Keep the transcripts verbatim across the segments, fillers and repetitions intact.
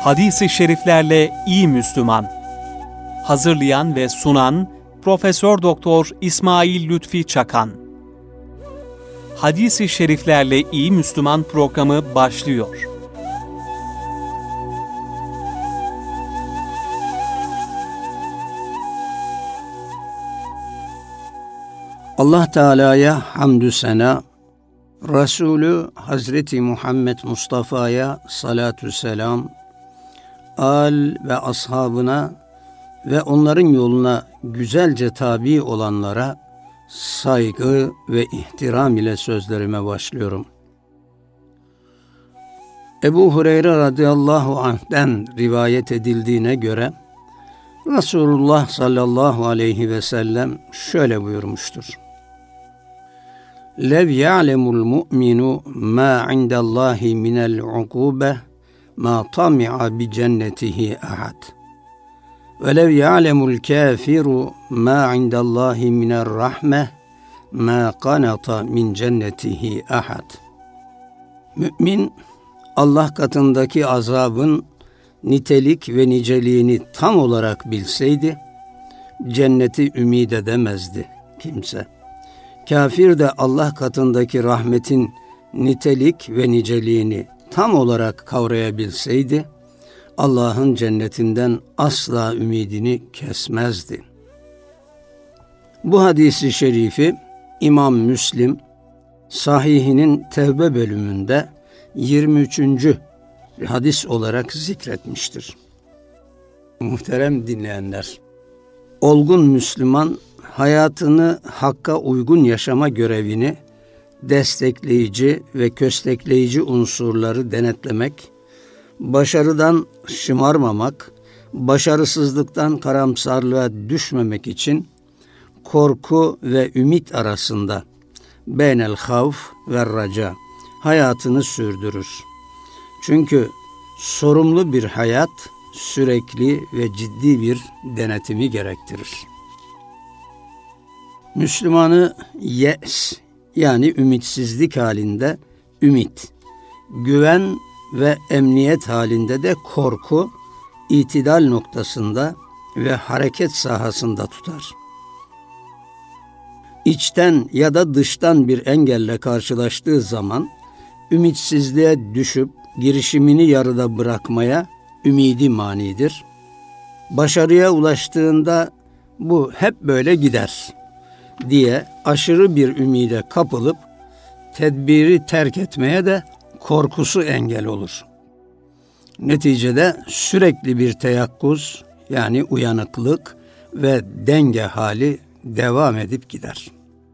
Hadis-i şeriflerle iyi Müslüman. Hazırlayan ve sunan Profesör Doktor İsmail Lütfi Çakan. Hadis-i şeriflerle iyi Müslüman programı başlıyor. Allah Teala'ya hamdü sena, Resulü Hazreti Muhammed Mustafa'ya salatü selam, âl ve ashabına ve onların yoluna güzelce tabi olanlara saygı ve ihtiram ile sözlerime başlıyorum. Ebu Hureyre radıyallahu anh'den rivayet edildiğine göre Resulullah sallallahu aleyhi ve sellem şöyle buyurmuştur. Lev ya'lemul mu'minu ma indallahi minel ukube ma tami'a bi cennetihi ahad. Ve lev ya'lemul kafiru ma indallahi minel rahme ma qanata min cennetihi ahad. Mümin Allah katındaki azabın nitelik ve niceliğini tam olarak bilseydi cenneti ümid edemezdi kimse. Kafir de Allah katındaki rahmetin nitelik ve niceliğini tam olarak kavrayabilseydi, Allah'ın cennetinden asla ümidini kesmezdi. Bu hadisi şerifi İmam Müslim, Sahihinin Tevbe bölümünde yirmi üçüncü hadis olarak zikretmiştir. Muhterem dinleyenler, olgun Müslüman, hayatını hakka uygun yaşama görevini destekleyici ve köstekleyici unsurları denetlemek, başarıdan şımarmamak, başarısızlıktan karamsarlığa düşmemek için korku ve ümit arasında beynel havf ve raca hayatını sürdürür. Çünkü sorumlu bir hayat sürekli ve ciddi bir denetimi gerektirir. Müslümanı yes yani ümitsizlik halinde ümit, güven ve emniyet halinde de korku, itidal noktasında ve hareket sahasında tutar. İçten ya da dıştan bir engelle karşılaştığı zaman ümitsizliğe düşüp girişimini yarıda bırakmaya ümidi manidir. Başarıya ulaştığında bu hep böyle gider diye aşırı bir ümide kapılıp tedbiri terk etmeye de korkusu engel olur. Neticede sürekli bir teyakkuz yani uyanıklık ve denge hali devam edip gider.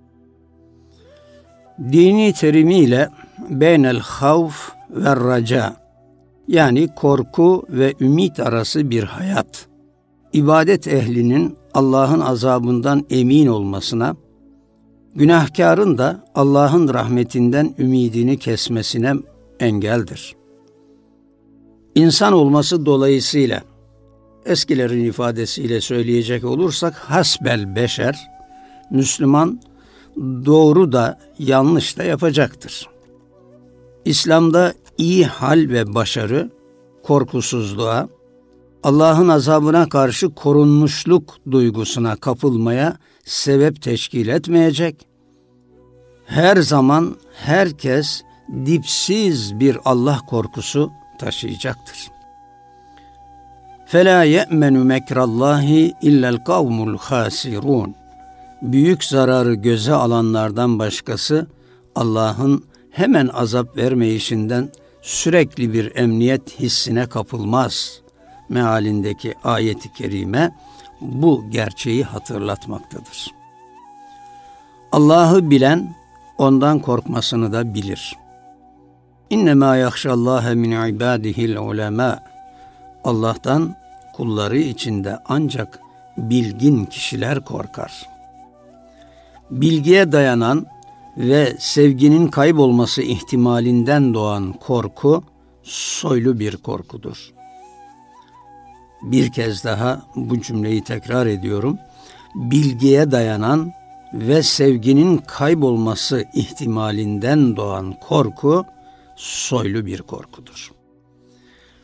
Dini terimiyle beynel havf ve raca yani korku ve ümit arası bir hayat, ibadet ehlinin Allah'ın azabından emin olmasına, günahkarın da Allah'ın rahmetinden ümidini kesmesine engeldir. İnsan olması dolayısıyla, eskilerin ifadesiyle söyleyecek olursak, hasbel beşer, Müslüman doğru da yanlış da yapacaktır. İslam'da iyi hal ve başarı, korkusuzluğa, Allah'ın azabına karşı korunmuşluk duygusuna kapılmaya sebep teşkil etmeyecek, her zaman herkes dipsiz bir Allah korkusu taşıyacaktır. فَلَا يَأْمَنُ مَكْرَ اللّٰهِ اِلَّا الْقَوْمُ الْخَاسِرُونَ. Büyük zararı göze alanlardan başkası Allah'ın hemen azap vermeyişinden sürekli bir emniyet hissine kapılmaz mealindeki ayet-i kerime bu gerçeği hatırlatmaktadır. Allah'ı bilen ondan korkmasını da bilir. İnnemâ yahşallâhe min ibâdihil ulemâ. Allah'tan kulları içinde ancak bilgin kişiler korkar. Bilgiye dayanan ve sevginin kaybolması ihtimalinden doğan korku soylu bir korkudur. Bir kez daha bu cümleyi tekrar ediyorum. Bilgiye dayanan ve sevginin kaybolması ihtimalinden doğan korku soylu bir korkudur.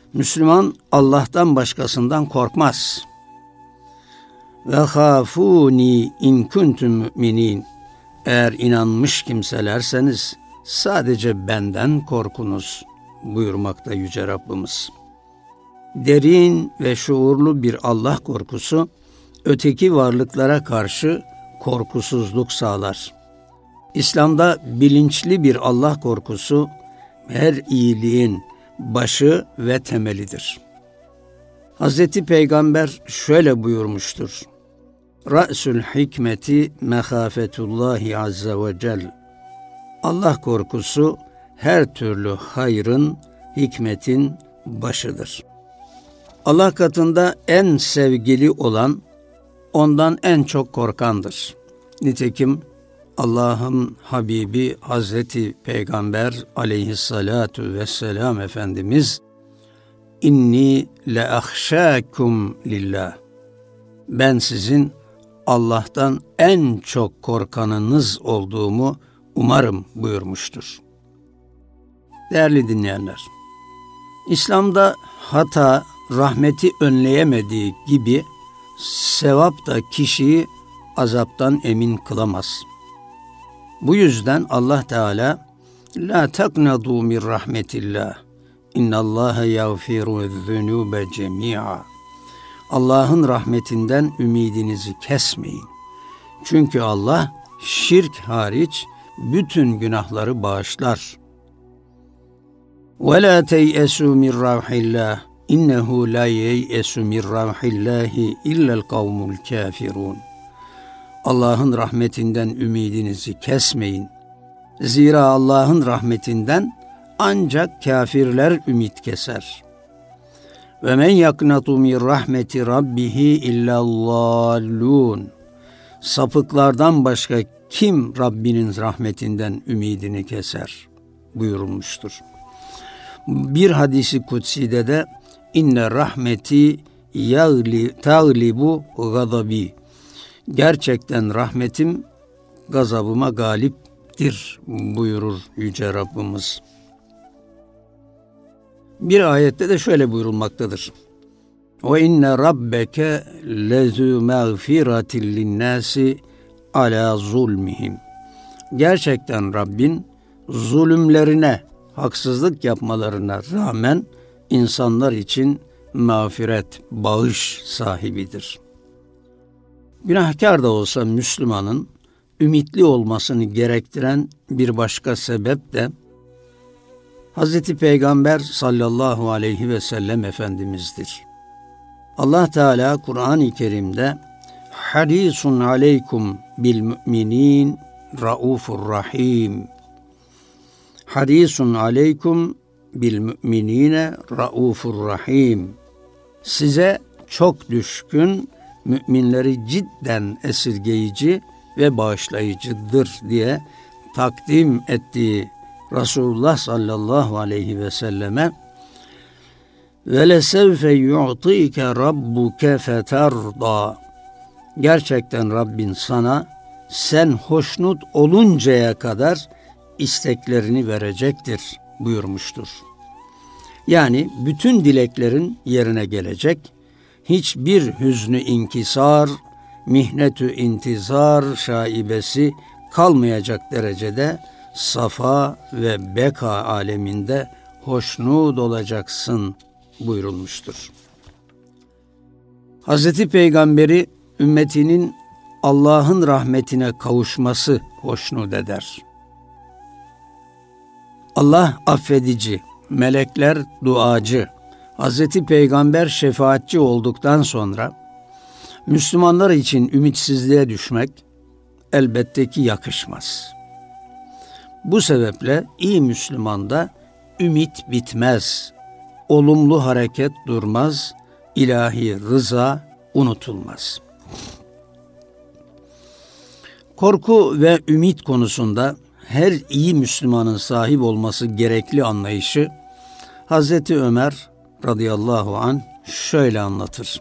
Müslüman Allah'tan başkasından korkmaz. Ve khafuni in kuntum mu'minin. Eğer inanmış kimselerseniz sadece benden korkunuz buyurmakta Yüce Rabbimiz. Derin ve şuurlu bir Allah korkusu öteki varlıklara karşı korkusuzluk sağlar. İslam'da bilinçli bir Allah korkusu her iyiliğin başı ve temelidir. Hazreti Peygamber şöyle buyurmuştur. Ra'sul hikmeti mehafetullahi azze ve cel. Allah korkusu her türlü hayrın, hikmetin başıdır. Allah katında en sevgili olan, ondan en çok korkandır. Nitekim Allah'ın Habibi Hazreti Peygamber aleyhissalatu vesselam Efendimiz inni le ahşakum lillah. Ben sizin Allah'tan en çok korkanınız olduğumu umarım buyurmuştur. Değerli dinleyenler, İslam'da hata rahmeti önleyemediği gibi sevap da kişiyi azaptan emin kılamaz. Bu yüzden Allah Teala la taknadu min rahmetillah innallaha yağfiru zunube cemi'a. Allah'ın rahmetinden ümidinizi kesmeyin. Çünkü Allah şirk hariç bütün günahları bağışlar. Ve la teyesu min rahillah innehu la yeyesu min rahillahi illel kavmul kafirun. Allah'ın rahmetinden ümidinizi kesmeyin. Zira Allah'ın rahmetinden ancak kafirler ümit keser. Ve men yaknatu min rahmeti rabbihi illallallun. Sapıklardan başka kim Rabbinin rahmetinden ümidini keser buyurulmuştur. Bir hadisi kutside de inne rahmeti yagli taglibu gadabi. Gerçekten rahmetim gazabıma galiptir buyurur Yüce Rabbimiz. Bir ayette de şöyle buyurulmaktadır. Ve inne rabbeke lezu mağfiratin linnâsi ala zulmihim. Gerçekten Rabbin zulümlerine, haksızlık yapmalarına rağmen insanlar için mağfiret, bağış sahibidir. Günahkar da olsa Müslümanın ümitli olmasını gerektiren bir başka sebep de Hazreti Peygamber sallallahu aleyhi ve sellem Efendimiz'dir. Allah Teala Kur'an-ı Kerim'de harisun aleykum bil müminin raufur rahim. Harisun aleykum bil müminine raufur rahim. Size çok düşkün, müminleri cidden esirgeyici ve bağışlayıcıdır diye takdim ettiği Resulullah sallallahu aleyhi ve selleme ve lesevfe yu'tike rabbuke feterda. Gerçekten Rabbin sana sen hoşnut oluncaya kadar isteklerini verecektir buyurmuştur. Yani bütün dileklerin yerine gelecek, hiçbir hüznü inkisar, mihnetü intizar şaibesi kalmayacak derecede safa ve beka aleminde hoşnut olacaksın buyurulmuştur. Hazreti Peygamberi ümmetinin Allah'ın rahmetine kavuşması hoşnut eder. Allah affedici, melekler duacı, Hazreti Peygamber şefaatçi olduktan sonra Müslümanlar için ümitsizliğe düşmek elbette ki yakışmaz. Bu sebeple iyi Müslümanda ümit bitmez, olumlu hareket durmaz, ilahi rıza unutulmaz. Korku ve ümit konusunda her iyi Müslümanın sahip olması gerekli anlayışı Hazreti Ömer radıyallahu anh şöyle anlatır.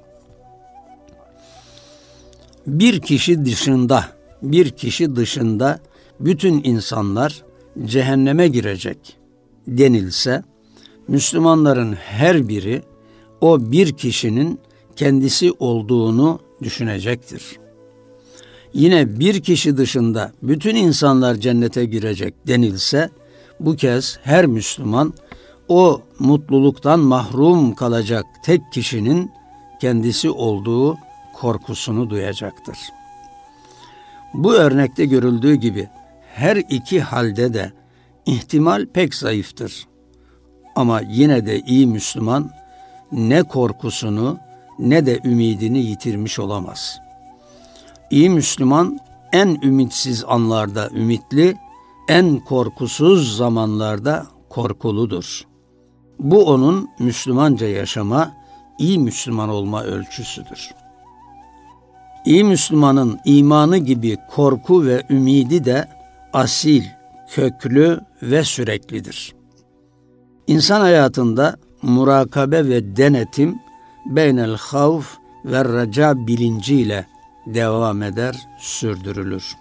Bir kişi dışında, bir kişi dışında bütün insanlar cehenneme girecek denilse Müslümanların her biri o bir kişinin kendisi olduğunu düşünecektir. Yine bir kişi dışında bütün insanlar cennete girecek denilse, bu kez her Müslüman o mutluluktan mahrum kalacak tek kişinin kendisi olduğu korkusunu duyacaktır. Bu örnekte görüldüğü gibi her iki halde de ihtimal pek zayıftır. Ama yine de iyi Müslüman ne korkusunu ne de ümidini yitirmiş olamaz. İyi Müslüman en ümitsiz anlarda ümitli, en korkusuz zamanlarda korkuludur. Bu onun Müslümanca yaşama, iyi Müslüman olma ölçüsüdür. İyi Müslümanın imanı gibi korku ve ümidi de asil, köklü ve süreklidir. İnsan hayatında murakabe ve denetim beynel havf ve raca bilinciyle devam eder, sürdürülür.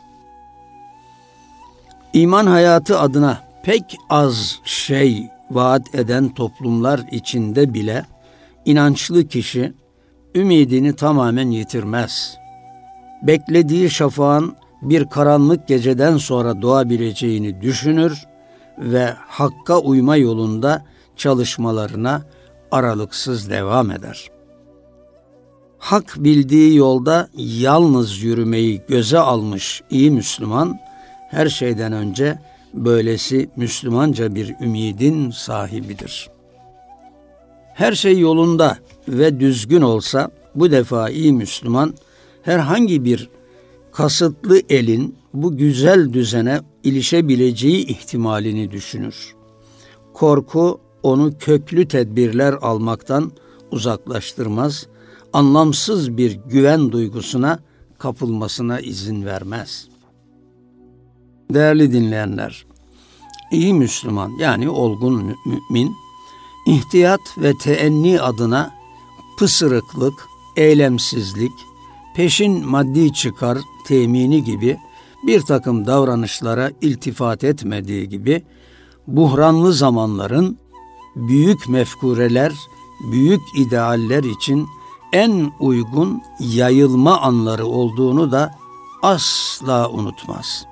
İman hayatı adına pek az şey vaat eden toplumlar içinde bile inançlı kişi ümidini tamamen yitirmez. Beklediği şafağın bir karanlık geceden sonra doğabileceğini düşünür ve hakka uyma yolunda çalışmalarına aralıksız devam eder. Hak bildiği yolda yalnız yürümeyi göze almış iyi Müslüman, her şeyden önce böylesi Müslümanca bir ümidin sahibidir. Her şey yolunda ve düzgün olsa bu defa iyi Müslüman herhangi bir kasıtlı elin bu güzel düzene ilişebileceği ihtimalini düşünür. Korku onu köklü tedbirler almaktan uzaklaştırmaz, anlamsız bir güven duygusuna kapılmasına izin vermez. Değerli dinleyenler, iyi Müslüman yani olgun mümin, ihtiyat ve teenni adına pısırıklık, eylemsizlik, peşin maddi çıkar temini gibi bir takım davranışlara iltifat etmediği gibi, buhranlı zamanların büyük mefkureler, büyük idealler için en uygun yayılma anları olduğunu da asla unutmaz.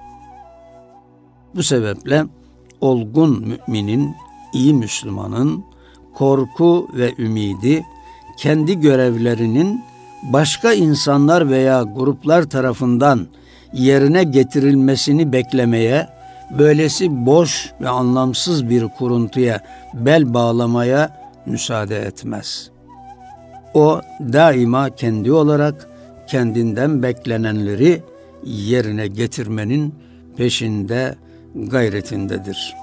Bu sebeple olgun müminin, iyi Müslümanın korku ve ümidi kendi görevlerinin başka insanlar veya gruplar tarafından yerine getirilmesini beklemeye, böylesi boş ve anlamsız bir kuruntuya bel bağlamaya müsaade etmez. O daima kendi olarak kendinden beklenenleri yerine getirmenin peşinde, gayretindedir.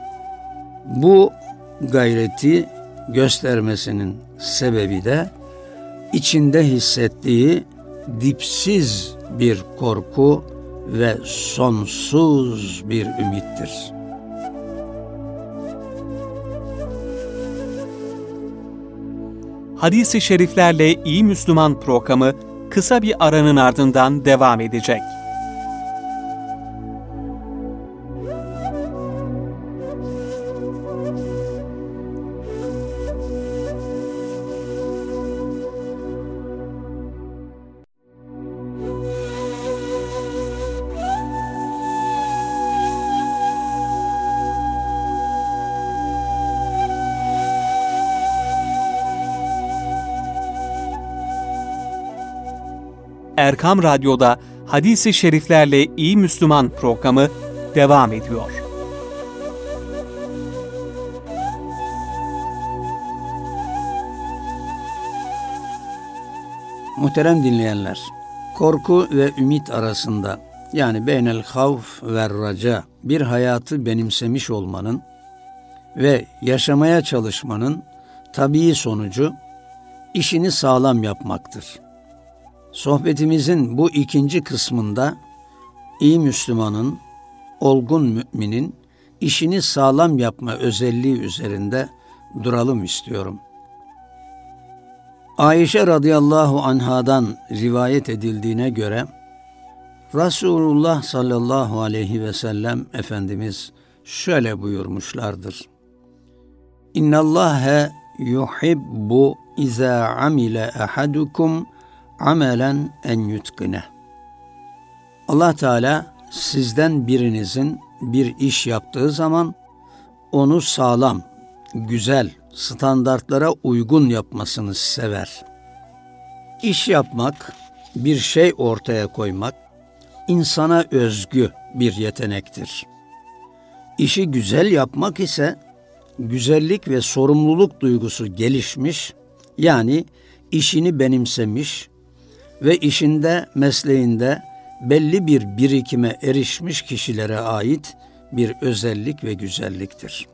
Bu gayreti göstermesinin sebebi de içinde hissettiği dipsiz bir korku ve sonsuz bir ümittir. Hadis-i şeriflerle İyi Müslüman programı kısa bir aranın ardından devam edecek. Erkam Radyo'da Hadis-i Şeriflerle İyi Müslüman programı devam ediyor. Muhterem dinleyenler, korku ve ümit arasında yani beynel havf ve raca bir hayatı benimsemiş olmanın ve yaşamaya çalışmanın tabii sonucu işini sağlam yapmaktır. Sohbetimizin bu ikinci kısmında iyi Müslümanın, olgun müminin işini sağlam yapma özelliği üzerinde duralım istiyorum. Ayşe radıyallahu anhadan rivayet edildiğine göre Resulullah sallallahu aleyhi ve sellem Efendimiz şöyle buyurmuşlardır. İnnallâhe yuhibbu izâ amile ahadukum amelen en yutkine. Allah Teala sizden birinizin bir iş yaptığı zaman onu sağlam, güzel, standartlara uygun yapmasını sever. İş yapmak, bir şey ortaya koymak insana özgü bir yetenektir. İşi güzel yapmak ise güzellik ve sorumluluk duygusu gelişmiş, yani işini benimsemiş ve işinde, mesleğinde belli bir birikime erişmiş kişilere ait bir özellik ve güzelliktir.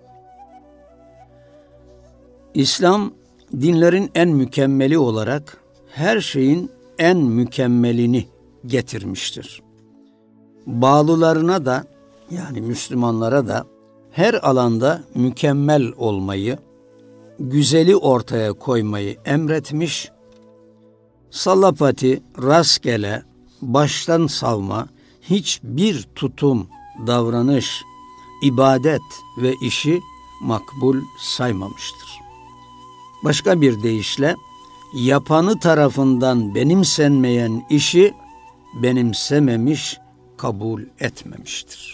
İslam, dinlerin en mükemmeli olarak her şeyin en mükemmelini getirmiştir. Bağlılarına da, yani Müslümanlara da her alanda mükemmel olmayı, güzeli ortaya koymayı emretmiş, sallapati, rastgele, baştan savma hiçbir tutum, davranış, ibadet ve işi makbul saymamıştır. Başka bir deyişle, yapanı tarafından benimsenmeyen işi benimsememiş, kabul etmemiştir.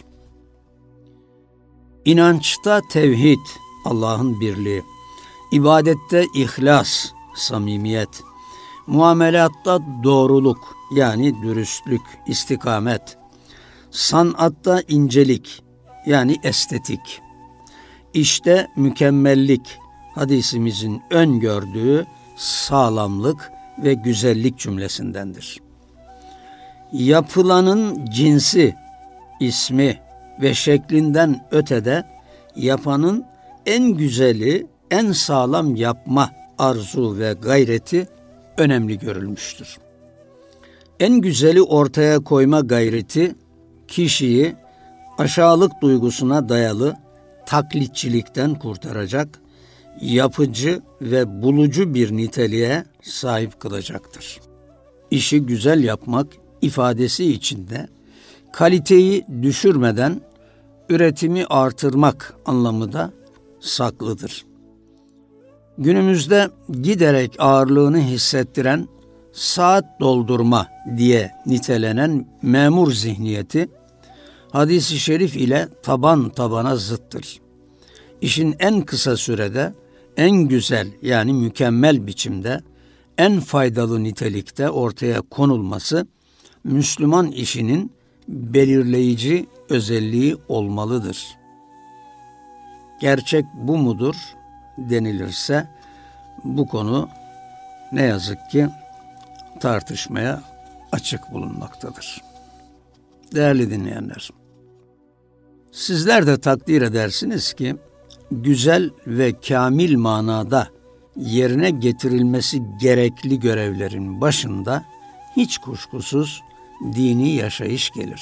İnançta tevhid, Allah'ın birliği, ibadette ihlas, samimiyet, muamelatta doğruluk, yani dürüstlük, istikamet, sanatta incelik, yani estetik, işte mükemmellik, hadisimizin öngördüğü sağlamlık ve güzellik cümlesindendir. Yapılanın cinsi, ismi ve şeklinden ötede yapanın en güzeli, en sağlam yapma arzu ve gayreti önemli görülmüştür. En güzeli ortaya koyma gayreti kişiyi aşağılık duygusuna dayalı taklitçilikten kurtaracak, yapıcı ve bulucu bir niteliğe sahip kılacaktır. İşi güzel yapmak ifadesi içinde kaliteyi düşürmeden üretimi artırmak anlamı da saklıdır. Günümüzde giderek ağırlığını hissettiren saat doldurma diye nitelenen memur zihniyeti, hadis-i şerif ile taban tabana zıttır. İşin en kısa sürede, en güzel yani mükemmel biçimde, en faydalı nitelikte ortaya konulması, Müslüman işinin belirleyici özelliği olmalıdır. Gerçek bu mudur denilirse, bu konu ne yazık ki tartışmaya açık bulunmaktadır. Değerli dinleyenler, sizler de takdir edersiniz ki, güzel ve kamil manada yerine getirilmesi gerekli görevlerin başında hiç kuşkusuz dini yaşayış gelir.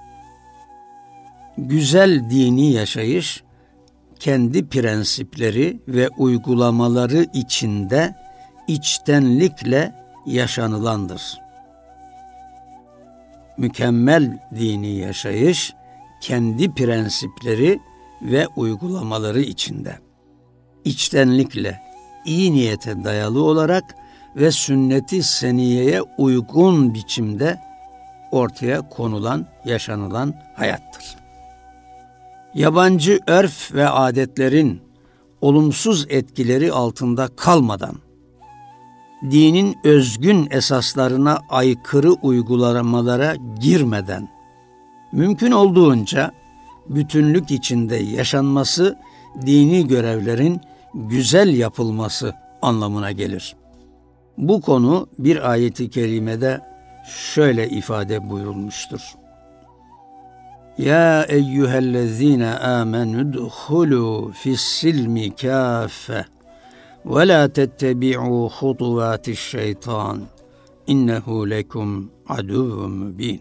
Güzel dini yaşayış, kendi prensipleri ve uygulamaları içinde içtenlikle yaşanılandır. Mükemmel dini yaşayış, kendi prensipleri ve uygulamaları içinde, içtenlikle, iyi niyete dayalı olarak ve sünnet-i seniyeye uygun biçimde ortaya konulan, yaşanılan hayattır. Yabancı örf ve adetlerin olumsuz etkileri altında kalmadan, dinin özgün esaslarına aykırı uygulamalara girmeden, mümkün olduğunca bütünlük içinde yaşanması, dini görevlerin güzel yapılması anlamına gelir. Bu konu bir ayet-i kerimede şöyle ifade buyurulmuştur. Ya eyyühellezine amenü dhulu fissilmi kâfe ve la tettebi'u hutuvâti'ş-şeytan innehu lekum aduvvun mübin.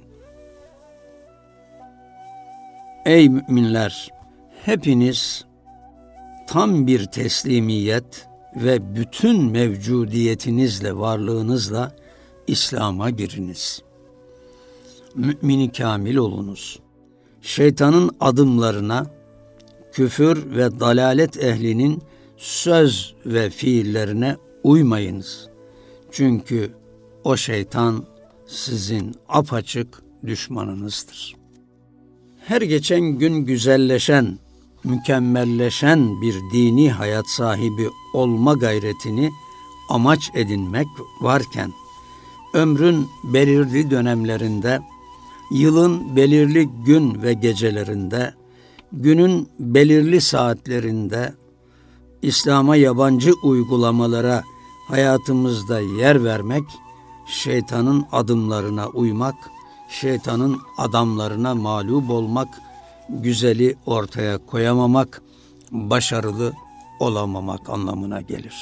Ey müminler! Hepiniz tam bir teslimiyet ve bütün mevcudiyetinizle, varlığınızla İslam'a giriniz. Mü'min-i kamil olunuz. Şeytanın adımlarına, küfür ve dalalet ehlinin söz ve fiillerine uymayınız. Çünkü o şeytan sizin apaçık düşmanınızdır. Her geçen gün güzelleşen, mükemmelleşen bir dini hayat sahibi olma gayretini amaç edinmek varken, ömrün belirli dönemlerinde, yılın belirli gün ve gecelerinde, günün belirli saatlerinde, İslam'a yabancı uygulamalara hayatımızda yer vermek, şeytanın adımlarına uymak, şeytanın adamlarına mağlup olmak, güzeli ortaya koyamamak, başarılı olamamak anlamına gelir.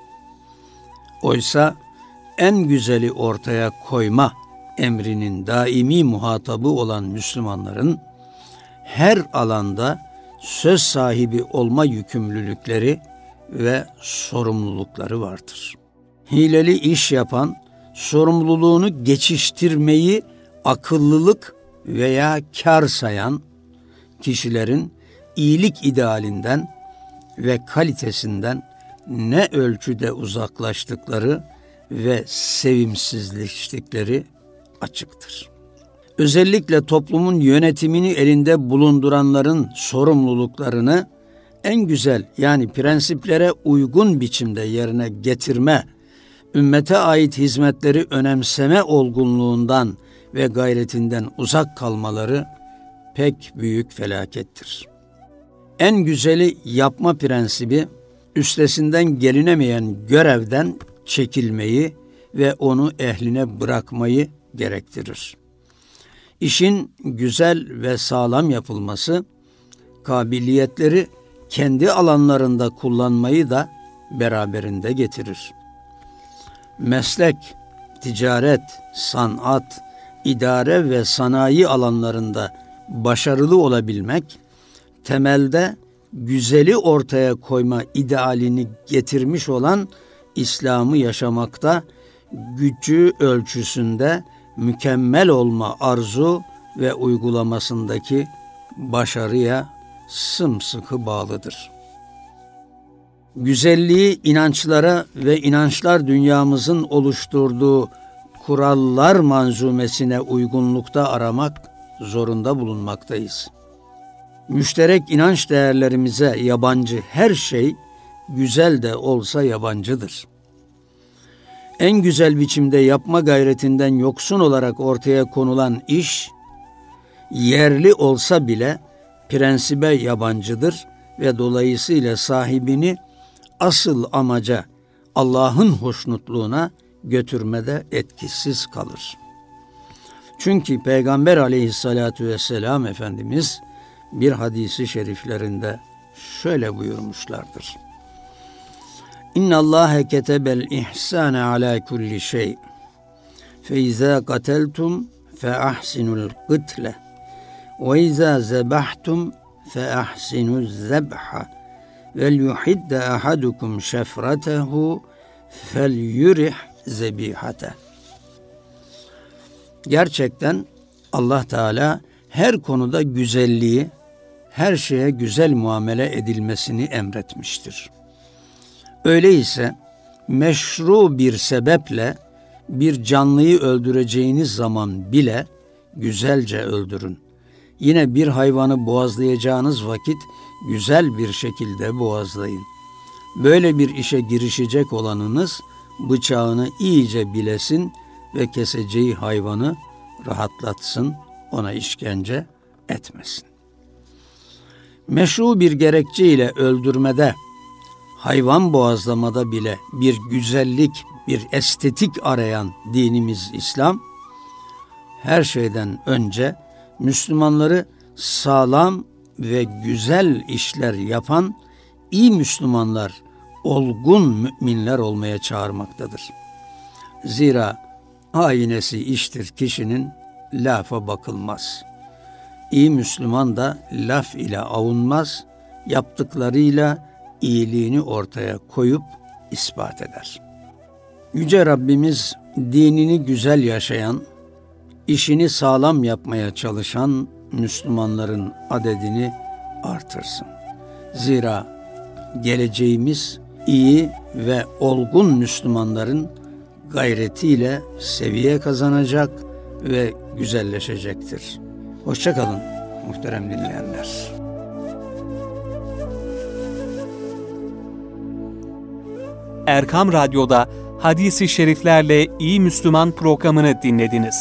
Oysa en güzeli ortaya koyma emrinin daimi muhatabı olan Müslümanların her alanda söz sahibi olma yükümlülükleri ve sorumlulukları vardır. Hileli iş yapan, sorumluluğunu geçiştirmeyi akıllılık veya kar sayan kişilerin iyilik idealinden ve kalitesinden ne ölçüde uzaklaştıkları ve sevimsizleştikleri açıktır. Özellikle toplumun yönetimini elinde bulunduranların sorumluluklarını en güzel, yani prensiplere uygun biçimde yerine getirme, ümmete ait hizmetleri önemseme olgunluğundan ve gayretinden uzak kalmaları pek büyük felakettir. En güzeli yapma prensibi, üstesinden gelinemeyen görevden çekilmeyi ve onu ehline bırakmayı gerektirir. İşin güzel ve sağlam yapılması, kabiliyetleri kendi alanlarında kullanmayı da beraberinde getirir. Meslek, ticaret, sanat, idare ve sanayi alanlarında başarılı olabilmek, temelde güzeli ortaya koyma idealini getirmiş olan İslam'ı yaşamakta, gücü ölçüsünde mükemmel olma arzu ve uygulamasındaki başarıya sımsıkı bağlıdır. Güzelliği inançlara ve inançlar dünyamızın oluşturduğu kurallar manzumesine uygunlukta aramak zorunda bulunmaktayız. Müşterek inanç değerlerimize yabancı her şey, güzel de olsa yabancıdır. En güzel biçimde yapma gayretinden yoksun olarak ortaya konulan iş, yerli olsa bile prensibe yabancıdır ve dolayısıyla sahibini asıl amaca, Allah'ın hoşnutluğuna götürmede etkisiz kalır. Çünkü Peygamber aleyhissalatu vesselam Efendimiz bir hadisi şeriflerinde şöyle buyurmuşlardır. İnna Allahe ketebel ihsane ala kulli şey. Fe izâ kateltum fe ahsinul kıtle. Ve izâ zebahtum fe ahsinuz zebha. Vel yuhidde ahadukum şefratehu fel yurih zebihate. Gerçekten Allah Teala her konuda güzelliği, her şeye güzel muamele edilmesini emretmiştir. Öyleyse meşru bir sebeple bir canlıyı öldüreceğiniz zaman bile güzelce öldürün. Yine bir hayvanı boğazlayacağınız vakit güzel bir şekilde boğazlayın. Böyle bir işe girişecek olanınız bıçağını iyice bilesin ve keseceği hayvanı rahatlatsın, ona işkence etmesin. Meşru bir gerekçe ile öldürmede, hayvan boğazlamada bile bir güzellik, bir estetik arayan dinimiz İslam, her şeyden önce Müslümanları sağlam ve güzel işler yapan iyi Müslümanlar, olgun müminler olmaya çağırmaktadır. Zira aynesi iştir kişinin, lafa bakılmaz. İyi Müslüman da laf ile avunmaz, yaptıklarıyla iyiliğini ortaya koyup ispat eder. Yüce Rabbimiz dinini güzel yaşayan, işini sağlam yapmaya çalışan Müslümanların adedini artırsın. Zira geleceğimiz iyi ve olgun Müslümanların gayretiyle seviye kazanacak ve güzelleşecektir. Hoşça kalın muhterem dinleyenler. Erkam Radyo'da Hadis-i Şeriflerle İyi Müslüman programını dinlediniz.